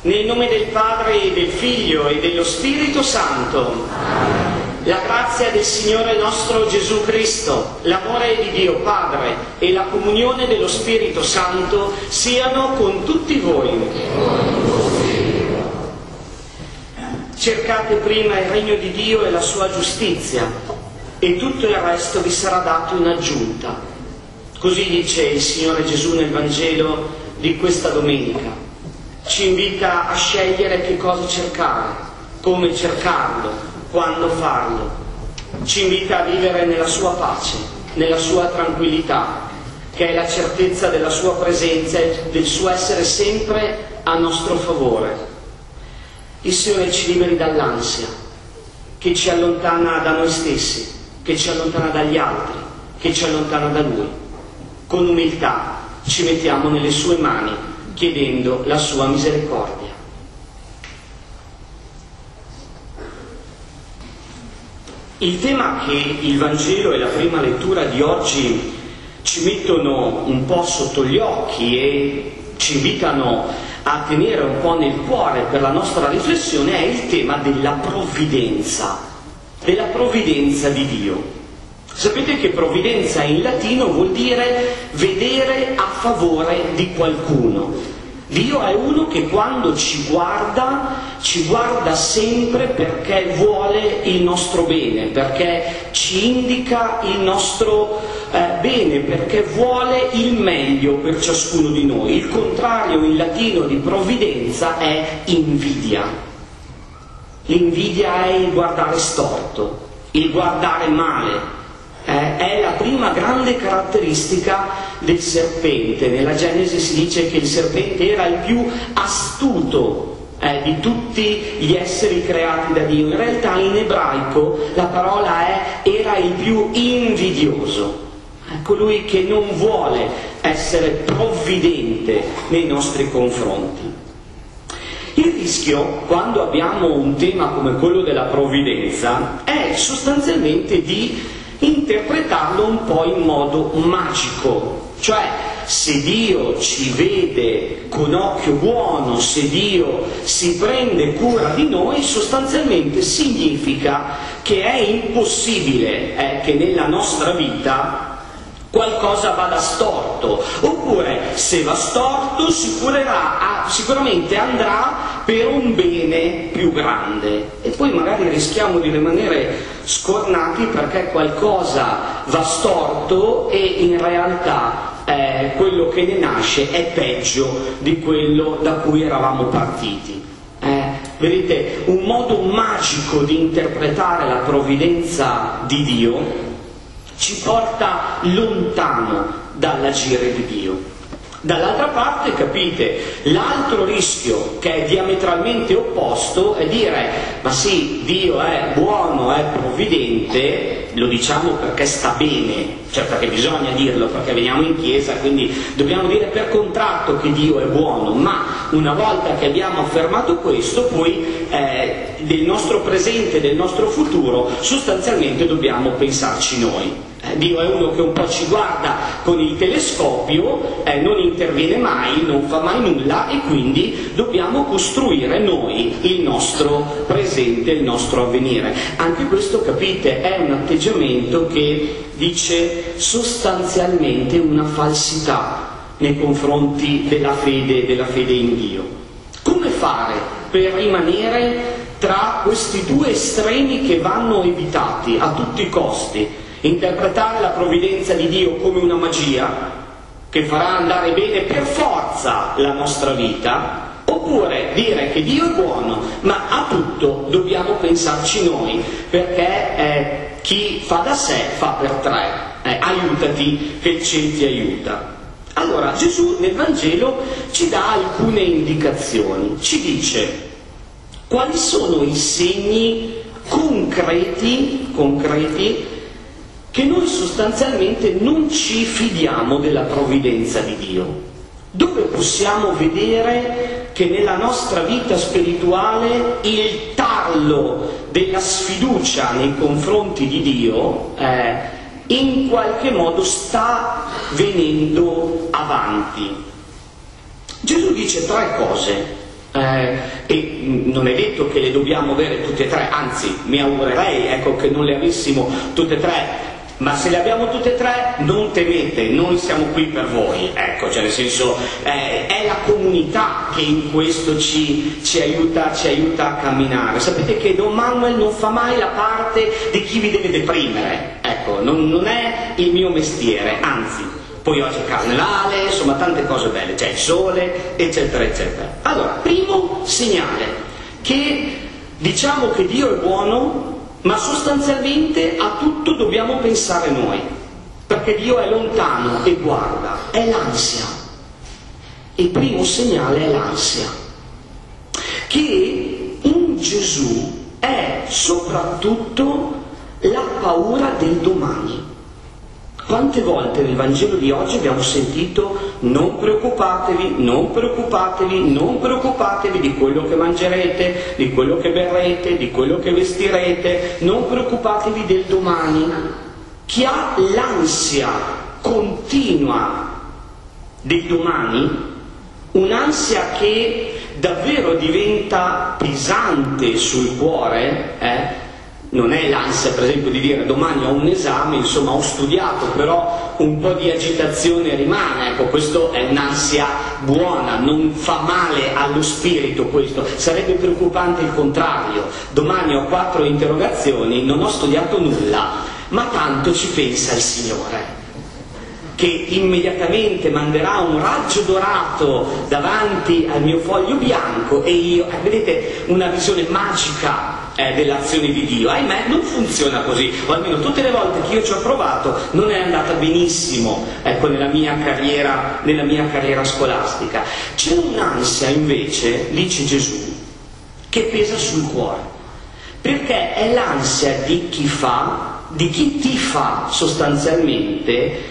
Nel nome del Padre e del Figlio e dello Spirito Santo. La grazia del Signore nostro Gesù Cristo, l'amore di Dio Padre e la comunione dello Spirito Santo siano con tutti voi. Cercate prima il regno di Dio e la sua giustizia, e tutto il resto vi sarà dato in aggiunta. Così dice il Signore Gesù nel Vangelo di questa domenica. Ci invita a scegliere che cosa cercare, come cercarlo, quando farlo. Ci invita a vivere nella sua pace, nella sua tranquillità, che è la certezza della sua presenza e del suo essere sempre a nostro favore. Il Signore ci liberi dall'ansia, che ci allontana da noi stessi, che ci allontana dagli altri, che ci allontana da Lui. Con umiltà ci mettiamo nelle sue mani, chiedendo la sua misericordia. Il tema che il Vangelo e la prima lettura di oggi ci mettono un po' sotto gli occhi e ci invitano a tenere un po' nel cuore per la nostra riflessione è il tema della provvidenza di Dio. Sapete che provvidenza in latino vuol dire vedere a favore di qualcuno. Dio è uno che quando ci guarda sempre perché vuole il nostro bene, perché ci indica il nostro bene, perché vuole il meglio per ciascuno di noi. Il contrario in latino di provvidenza è invidia. L'invidia è il guardare storto, il guardare male. È la prima grande caratteristica del serpente. Nella Genesi si dice che il serpente era il più astuto di tutti gli esseri creati da Dio. In realtà in ebraico la parola era il più invidioso, colui che non vuole essere provvidente nei nostri confronti. Il rischio, quando abbiamo un tema come quello della provvidenza, è sostanzialmente di interpretarlo un po' in modo magico, cioè se Dio ci vede con occhio buono, se Dio si prende cura di noi, sostanzialmente significa che è impossibile che nella nostra vita qualcosa vada storto, oppure se va storto sicuramente andrà per un bene più grande, e poi magari rischiamo di rimanere scornati perché qualcosa va storto e in realtà quello che ne nasce è peggio di quello da cui eravamo partiti. Vedete, un modo magico di interpretare la provvidenza di Dio ci porta lontano dall'agire di Dio. Dall'altra parte, capite, l'altro rischio che è diametralmente opposto è dire: ma sì, Dio è buono, è provvidente, lo diciamo perché sta bene, cioè perché bisogna dirlo, perché veniamo in chiesa, quindi dobbiamo dire per contratto che Dio è buono, ma una volta che abbiamo affermato questo, poi del nostro presente, del nostro futuro, sostanzialmente dobbiamo pensarci noi. Dio è uno che un po' ci guarda con il telescopio, non interviene mai, non fa mai nulla, e quindi dobbiamo costruire noi il nostro presente, il nostro avvenire. Anche questo, capite, è un atteggiamento che dice sostanzialmente una falsità nei confronti della fede in Dio. Come fare per rimanere tra questi due estremi che vanno evitati a tutti i costi? Interpretare la provvidenza di Dio come una magia che farà andare bene per forza la nostra vita, oppure dire che Dio è buono, ma a tutto dobbiamo pensarci noi, perché chi fa da sé fa per tre, aiutati che il cielo ti aiuta. Allora Gesù nel Vangelo ci dà alcune indicazioni, ci dice quali sono i segni concreti che noi sostanzialmente non ci fidiamo della provvidenza di Dio. Dove possiamo vedere che nella nostra vita spirituale il tarlo della sfiducia nei confronti di Dio in qualche modo sta venendo avanti? Gesù dice tre cose E non è detto che le dobbiamo avere tutte e tre, anzi mi augurerei, ecco, che non le avessimo tutte e tre, ma se le abbiamo tutte e tre non temete, noi siamo qui per voi, ecco, cioè nel senso è la comunità che in questo ci aiuta a camminare. Sapete che Don Manuel non fa mai la parte di chi vi deve deprimere, ecco, non è il mio mestiere, anzi. Poi oggi è carnevale, insomma tante cose belle, c'è il sole, eccetera, eccetera. Allora, primo segnale, che diciamo che Dio è buono, ma sostanzialmente a tutto dobbiamo pensare noi, perché Dio è lontano e guarda, è l'ansia. Il primo segnale è l'ansia, che in Gesù è soprattutto la paura del domani. Quante volte nel Vangelo di oggi abbiamo sentito non preoccupatevi, non preoccupatevi, non preoccupatevi di quello che mangerete, di quello che berrete, di quello che vestirete, non preoccupatevi del domani. Chi ha l'ansia continua del domani, un'ansia che davvero diventa pesante sul cuore, non è l'ansia per esempio di dire domani ho un esame, insomma ho studiato, però un po' di agitazione rimane, ecco, questo è un'ansia buona, non fa male allo spirito questo. Sarebbe preoccupante il contrario, domani ho 4 interrogazioni, non ho studiato nulla, ma tanto ci pensa il Signore, che immediatamente manderà un raggio dorato davanti al mio foglio bianco e io, vedete, una visione magica dell'azione di Dio. Ahimè, non funziona così, o almeno tutte le volte che io ci ho provato non è andata benissimo, ecco, nella mia carriera scolastica. C'è un'ansia invece, dice Gesù, che pesa sul cuore, perché è l'ansia di chi ti fa sostanzialmente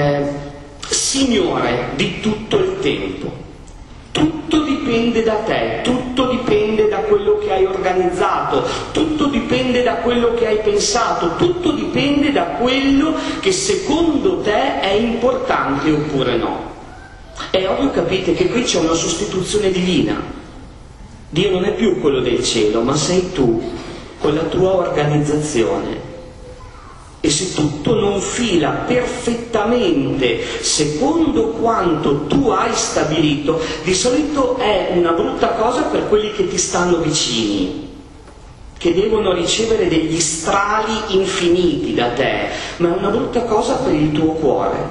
Signore di tutto il tempo. Tutto dipende da te, tutto dipende da quello che hai organizzato, tutto dipende da quello che hai pensato, tutto dipende da quello che secondo te è importante oppure no. È ovvio, capite, che qui c'è una sostituzione divina. Dio non è più quello del cielo, ma sei tu, con la tua organizzazione. E se tutto non fila perfettamente secondo quanto tu hai stabilito, di solito è una brutta cosa per quelli che ti stanno vicini, che devono ricevere degli strali infiniti da te, ma è una brutta cosa per il tuo cuore.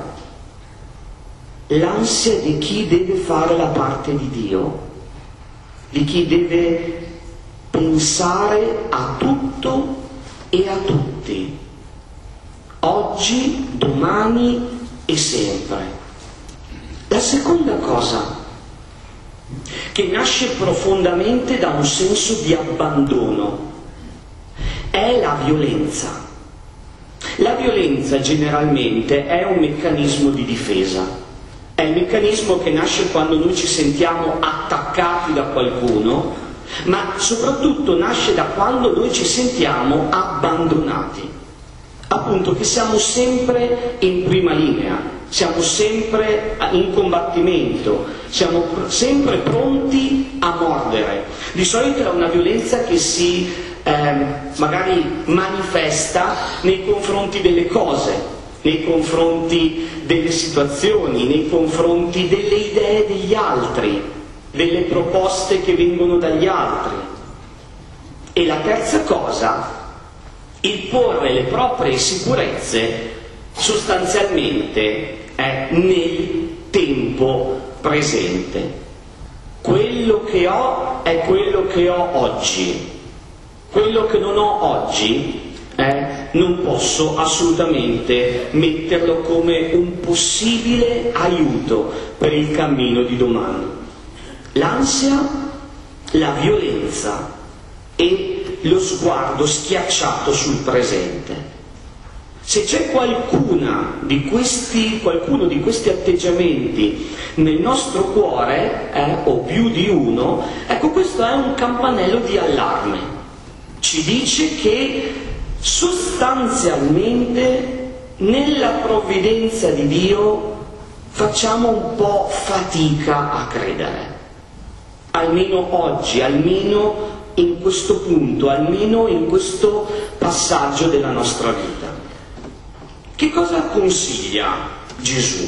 L'ansia di chi deve fare la parte di Dio, di chi deve pensare a tutto e a tutti, oggi, domani e sempre. La seconda cosa, che nasce profondamente da un senso di abbandono, è la violenza. La violenza generalmente è un meccanismo di difesa, è il meccanismo che nasce quando noi ci sentiamo attaccati da qualcuno, ma soprattutto nasce da quando noi ci sentiamo abbandonati. Appunto, che siamo sempre in prima linea, siamo sempre in combattimento, siamo sempre pronti a mordere. Di solito è una violenza che si magari manifesta nei confronti delle cose, nei confronti delle situazioni, nei confronti delle idee degli altri, delle proposte che vengono dagli altri. E la terza cosa, il porre le proprie sicurezze sostanzialmente nel tempo presente. Quello che ho è quello che ho oggi, quello che non ho oggi non posso assolutamente metterlo come un possibile aiuto per il cammino di domani. L'ansia, la violenza e lo sguardo schiacciato sul presente. Se c'è qualcuno di questi atteggiamenti nel nostro cuore, o più di uno, ecco, questo è un campanello di allarme. Ci dice che sostanzialmente nella provvidenza di Dio facciamo un po' fatica a credere. almeno oggi, almeno in questo punto, almeno in questo passaggio della nostra vita. Che cosa consiglia Gesù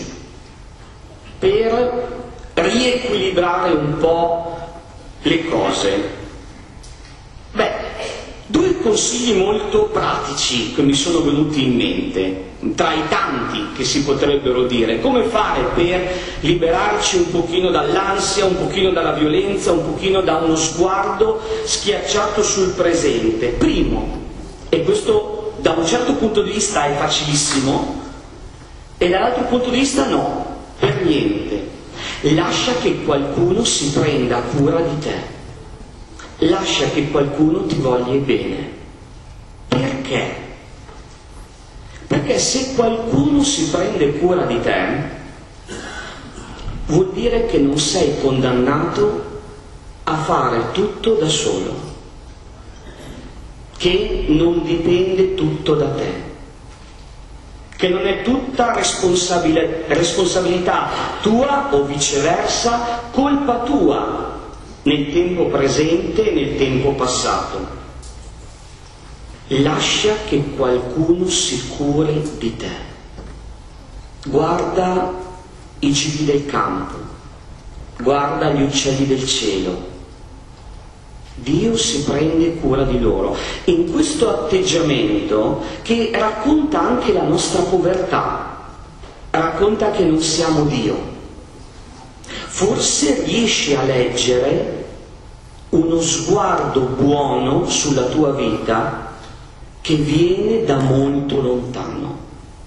per riequilibrare un po' le cose? Beh, due consigli molto pratici che mi sono venuti in mente, tra i tanti che si potrebbero dire. Come fare per liberarci un pochino dall'ansia, un pochino dalla violenza, un pochino da uno sguardo schiacciato sul presente? Primo, e questo da un certo punto di vista è facilissimo, e dall'altro punto di vista no, per niente. Lascia che qualcuno si prenda cura di te. Lascia che qualcuno ti voglia bene. Perché? Perché se qualcuno si prende cura di te, vuol dire che non sei condannato a fare tutto da solo, che non dipende tutto da te, che non è tutta responsabilità tua o viceversa colpa tua nel tempo presente e nel tempo passato. Lascia che qualcuno si curi di te. Guarda i gigli del campo, guarda gli uccelli del cielo. Dio si prende cura di loro. In questo atteggiamento che racconta anche la nostra povertà, racconta che non siamo Dio. Forse riesci a leggere uno sguardo buono sulla tua vita che viene da molto lontano.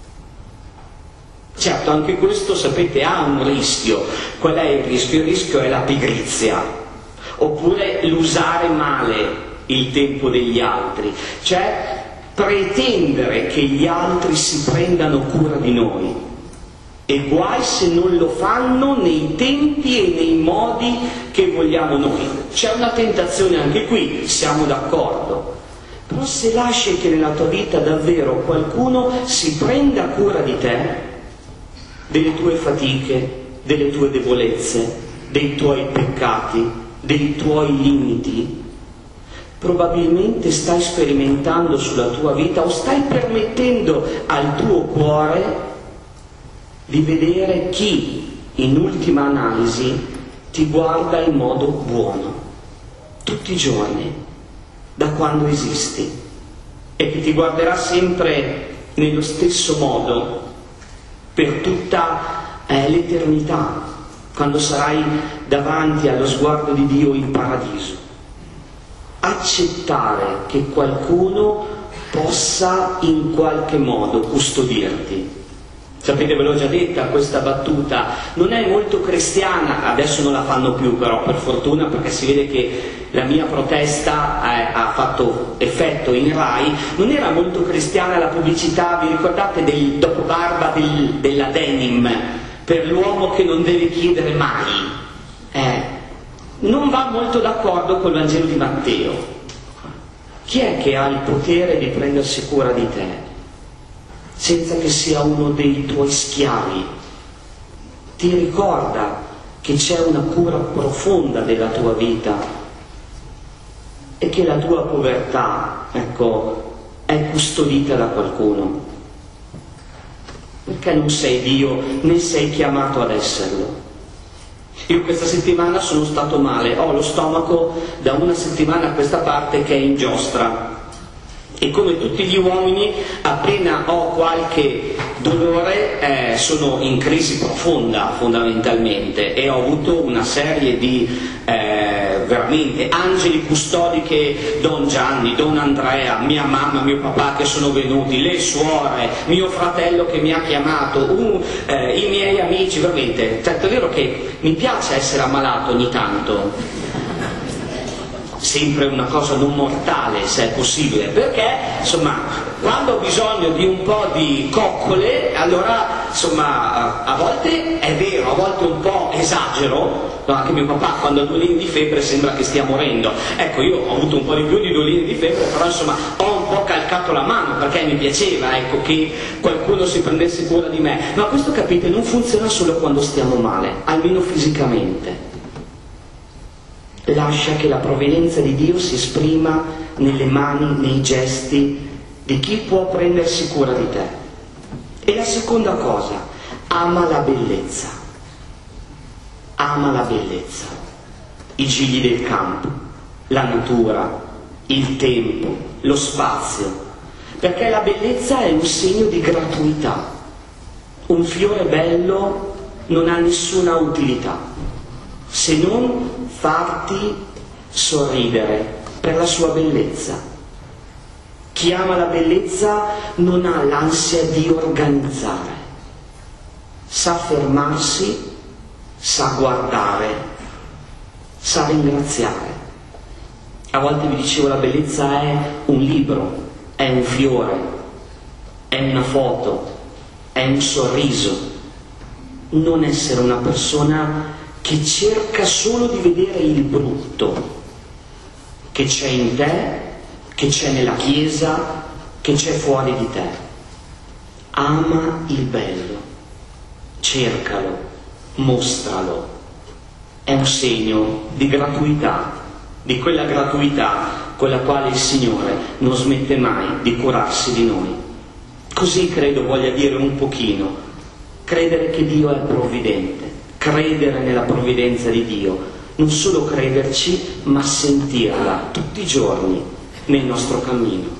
Certo, anche questo, sapete, ha un rischio. Qual è il rischio? Il rischio è la pigrizia, oppure l'usare male il tempo degli altri, cioè pretendere che gli altri si prendano cura di noi. E guai se non lo fanno nei tempi e nei modi che vogliamo noi. C'è una tentazione anche qui, siamo d'accordo. Però se lasci che nella tua vita davvero qualcuno si prenda cura di te, delle tue fatiche, delle tue debolezze, dei tuoi peccati, dei tuoi limiti, probabilmente stai sperimentando sulla tua vita o stai permettendo al tuo cuore di vedere chi, in ultima analisi, ti guarda in modo buono, tutti i giorni, da quando esisti, e che ti guarderà sempre nello stesso modo per tutta l'eternità, quando sarai davanti allo sguardo di Dio in paradiso. Accettare che qualcuno possa in qualche modo custodirti. Sapete, ve l'ho già detta questa battuta, non è molto cristiana, adesso non la fanno più però per fortuna, perché si vede che la mia protesta ha fatto effetto in Rai. Non era molto cristiana la pubblicità, vi ricordate, del dopobarba della Denim, per l'uomo che non deve chiedere mai? Non va molto d'accordo col Vangelo di Matteo. Chi è che ha il potere di prendersi cura di te senza che sia uno dei tuoi schiavi? Ti ricorda che c'è una cura profonda della tua vita e che la tua povertà, ecco, è custodita da qualcuno. Perché non sei Dio, né sei chiamato ad esserlo. Io questa settimana sono stato male, ho lo stomaco da una settimana a questa parte che è in giostra. E come tutti gli uomini, appena ho qualche dolore sono in crisi profonda fondamentalmente, e ho avuto una serie di veramente angeli custodi che Don Gianni, Don Andrea, mia mamma, mio papà che sono venuti, le suore, mio fratello che mi ha chiamato, i miei amici, veramente. Certo è vero che mi piace essere ammalato ogni tanto, sempre una cosa non mortale se è possibile, perché insomma quando ho bisogno di un po' di coccole, allora insomma a volte è vero, a volte un po' esagero, no, anche mio papà quando ha 2 linee di febbre sembra che stia morendo. Ecco, io ho avuto un po' di più di 2 linee di febbre, però insomma ho un po' calcato la mano perché mi piaceva, ecco, che qualcuno si prendesse cura di me. Ma questo, capite, non funziona solo quando stiamo male, almeno fisicamente. lascia che la provvidenza di Dio si esprima nelle mani, nei gesti di chi può prendersi cura di te. E la seconda cosa, ama la bellezza. Ama la bellezza. I gigli del campo, la natura, il tempo, lo spazio. Perché la bellezza è un segno di gratuità. Un fiore bello non ha nessuna utilità, se non farti sorridere per la sua bellezza. Chi ama la bellezza non ha l'ansia di organizzare, sa fermarsi, sa guardare, sa ringraziare. A volte vi dicevo, la bellezza è un libro, è un fiore, è una foto, è un sorriso. Non essere una persona che cerca solo di vedere il brutto che c'è in te, che c'è nella Chiesa, che c'è fuori di te. Ama il bello, cercalo, mostralo. È un segno di gratuità, di quella gratuità con la quale il Signore non smette mai di curarsi di noi. Così credo voglia dire un pochino, credere che Dio è provvidente, credere nella provvidenza di Dio, non solo crederci, ma sentirla tutti i giorni nel nostro cammino.